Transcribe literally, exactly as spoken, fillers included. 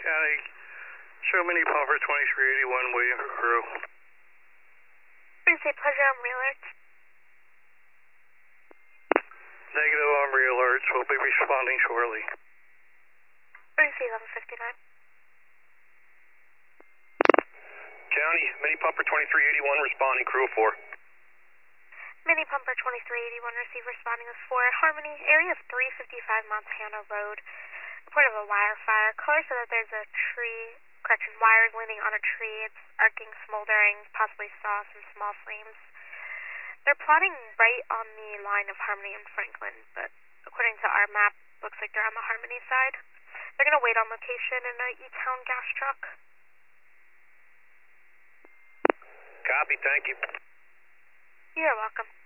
County, show mini pumper twenty-three eighty-one waiting for crew. Say pleasure on re-alerts. Negative on re-alerts. We'll be responding shortly. Say eleven fifty-nine. County, mini pumper twenty-three eighty-one responding, crew of four. Mini pumper twenty-three eighty-one receive responding with four. Harmony, area of three fifty-five Montana Road. Report of a wire fire. Caller said that there's a tree, correction, wires leaning on a tree. It's arcing, smoldering, possibly saw some small flames. They're plotting right on the line of Harmony and Franklin, but according to our map, looks like they're on the Harmony side. They're going to wait on location in a E-Town gas truck. Copy, thank you. You're welcome.